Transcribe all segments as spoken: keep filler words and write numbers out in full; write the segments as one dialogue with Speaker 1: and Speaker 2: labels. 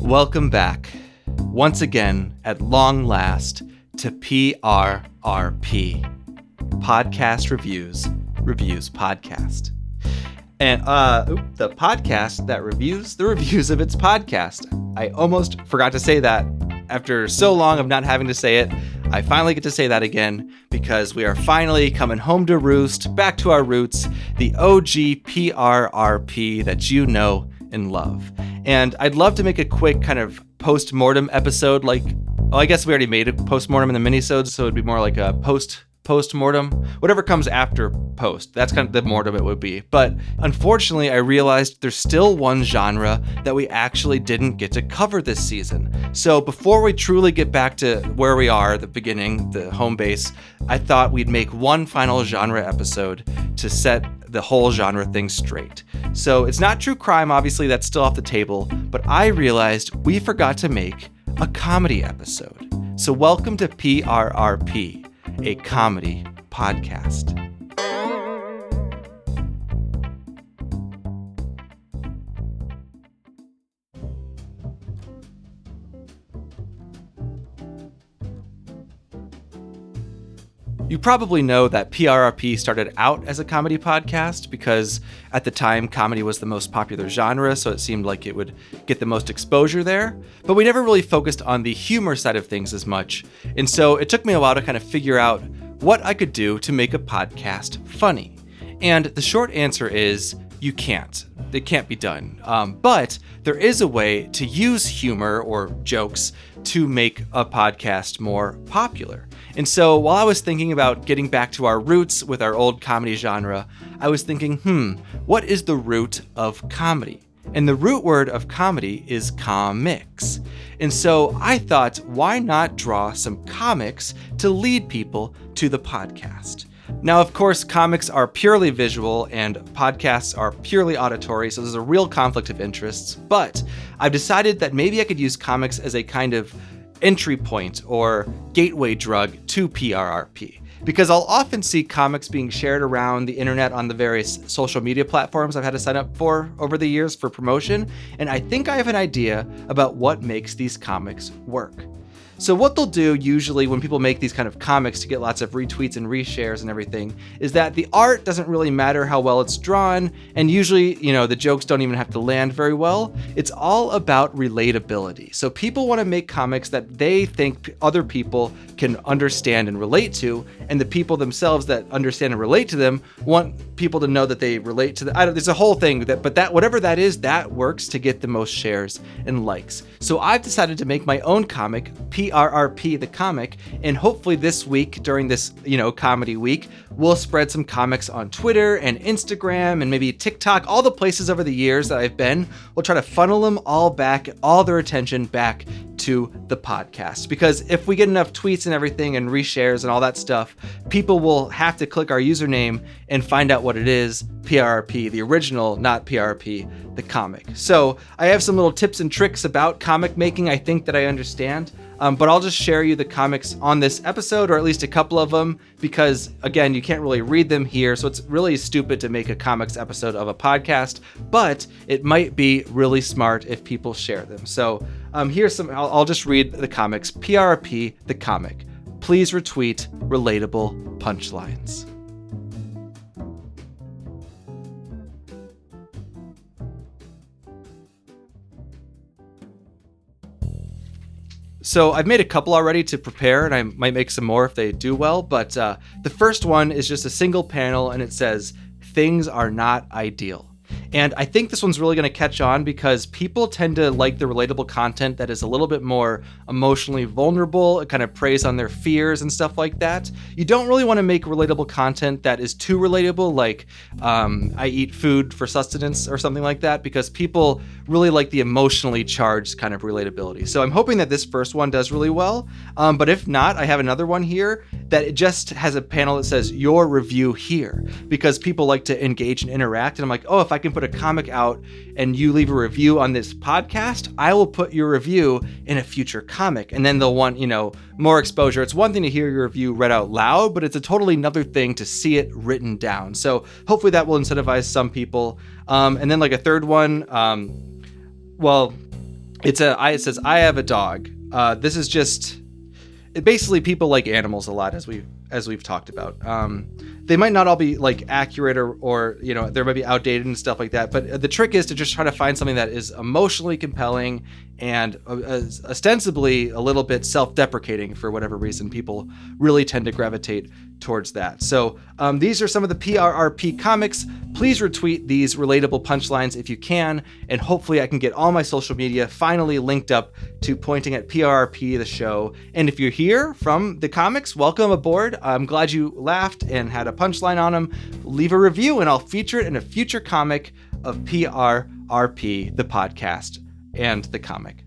Speaker 1: Welcome back, once again, at long last, to P R R P, Podcast Reviews, Reviews Podcast. And uh, oop, the podcast that reviews the reviews of its podcast. I almost forgot to say that. After so long of not having to say it, I finally get to say that again because we are finally coming home to roost, back to our roots, the O G P R R P that you know and love. And I'd love to make a quick kind of post-mortem episode, like, well, I guess we already made a post-mortem in the minisodes, so it'd be more like a post post-mortem, whatever comes after post. That's kind of the mortem it would be. But unfortunately, I realized there's still one genre that we actually didn't get to cover this season. So before we truly get back to where we are, the beginning, the home base, I thought we'd make one final genre episode to set the whole genre thing straight. So it's not true crime, obviously, that's still off the table, but I realized we forgot to make a comedy episode. So welcome to P R R P, a comedy podcast. You probably know that P R R P started out as a comedy podcast because at the time comedy was the most popular genre, so it seemed like it would get the most exposure there. But we never really focused on the humor side of things as much. And so it took me a while to kind of figure out what I could do to make a podcast funny. And the short answer is you can't. It can't be done. Um, but there is a way to use humor or jokes to make a podcast more popular. And so while I was thinking about getting back to our roots with our old comedy genre, I was thinking, hmm, what is the root of comedy? And the root word of comedy is comics. And so I thought, why not draw some comics to lead people to the podcast? Now, of course, comics are purely visual and podcasts are purely auditory, so there's a real conflict of interests. But I've decided that maybe I could use comics as a kind of entry point or gateway drug to P R R P. Because I'll often see comics being shared around the internet on the various social media platforms I've had to sign up for over the years for promotion, and I think I have an idea about what makes these comics work. So what they'll do usually when people make these kind of comics to get lots of retweets and reshares and everything is that the art doesn't really matter how well it's drawn, and usually, you know, the jokes don't even have to land very well. It's all about relatability. So people want to make comics that they think other people can understand and relate to, and the people themselves that understand and relate to them want people to know that they relate to the, I don't, there's a whole thing that, but that whatever that is, that works to get the most shares and likes. So I've decided to make my own comic, P R R P the comic, and hopefully this week during this, you know, comedy week, we'll spread some comics on Twitter and Instagram and maybe TikTok, all the places over the years that I've been. We'll try to funnel them all back, all their attention back to the podcast. Because if we get enough tweets and everything and reshares and all that stuff, people will have to click our username and find out what it is, P R R P, the original, not P R R P, the comic. So I have some little tips and tricks about comic making I think that I understand. Um, but I'll just share you the comics on this episode, or at least a couple of them, because again, you can't really read them here. So it's really stupid to make a comics episode of a podcast, but it might be really smart if people share them. So um, here's some, I'll, I'll just read the comics. P R R P, the comic. Please retweet relatable punchlines. So I've made a couple already to prepare, and I might make some more if they do well, but uh, the first one is just a single panel, and it says, "Things are not ideal." And I think this one's really going to catch on because people tend to like the relatable content that is a little bit more emotionally vulnerable. It kind of preys on their fears and stuff like that. You don't really want to make relatable content that is too relatable, like um, I eat food for sustenance or something like that, because people really like the emotionally charged kind of relatability. So I'm hoping that this first one does really well. Um, but if not, I have another one here that it just has a panel that says your review here, because people like to engage and interact. And I'm like, oh, if I can put a comic out and you leave a review on this podcast, I will put your review in a future comic. And then they'll want, you know, more exposure. It's one thing to hear your review read out loud, but it's a totally another thing to see it written down. So hopefully that will incentivize some people. Um, and then like a third one, um, well, it's a, I, it says, I have a dog. Uh, this is just, it basically people like animals a lot, as we as we've talked about. Um, they might not all be like accurate or, or, you know, they might be outdated and stuff like that. But the trick is to just try to find something that is emotionally compelling and uh, ostensibly a little bit self-deprecating for whatever reason. People really tend to gravitate towards that. So um, these are some of the P R R P comics. Please retweet these relatable punchlines if you can, and hopefully I can get all my social media finally linked up to pointing at P R R P, the show. And if you're here from the comics, welcome aboard. I'm glad you laughed and had a punchline on them. Leave a review and I'll feature it in a future comic of P R R P, the podcast and the comic.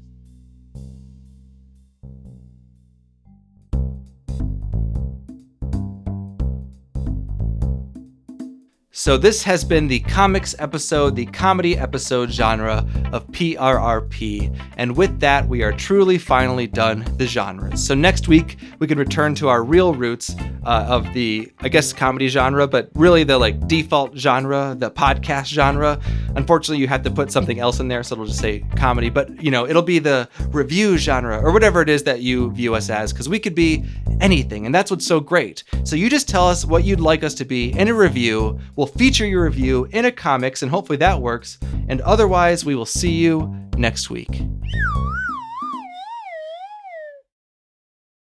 Speaker 1: So this has been the comics episode, the comedy episode genre of P R R P. And with that, we are truly finally done the genres. So next week, we can return to our real roots uh, of the, I guess, comedy genre, but really the like default genre, the podcast genre. Unfortunately, you have to put something else in there, so it'll just say comedy. But, you know, it'll be the review genre or whatever it is that you view us as, because we could be anything. And that's what's so great. So you just tell us what you'd like us to be in a review. We'll feature your review in a comics, and hopefully that works. And otherwise, we will see you next week.